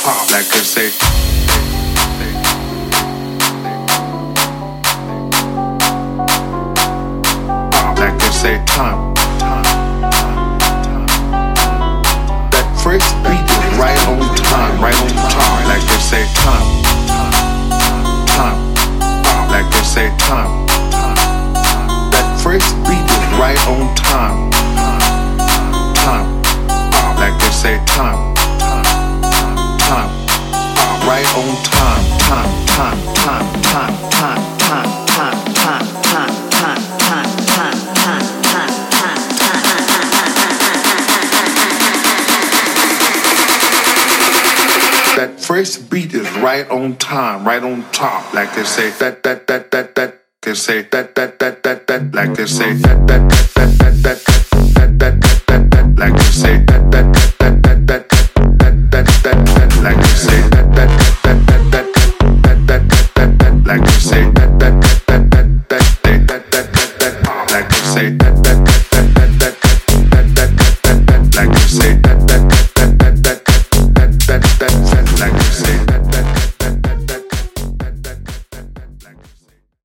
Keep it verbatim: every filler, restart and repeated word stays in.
top, like they say. Top, like they say, time. That first beat is right on time, right on time, like they say, time. Time, top, like they say, time. That first beat is right on time. Time, top, like they say, time. Time, right on time, time, time, time, time, time, time, time, time, time, time, time, time, time, time, time, that first beat is right on time, right on top, like they say, that, that, that, that, that, they say, that, that, that, that, that, like they say, that, that, that, that, that, that, that, that, that, that, like they say, that, that, that, that, that, that, that, that, that, like they say, that, that, that, that, that, that, that, that, that, like they say, that, that, that, that, that, that, that, that, that, like they say, that, that, that, that, that, that, that, that, like they say, that.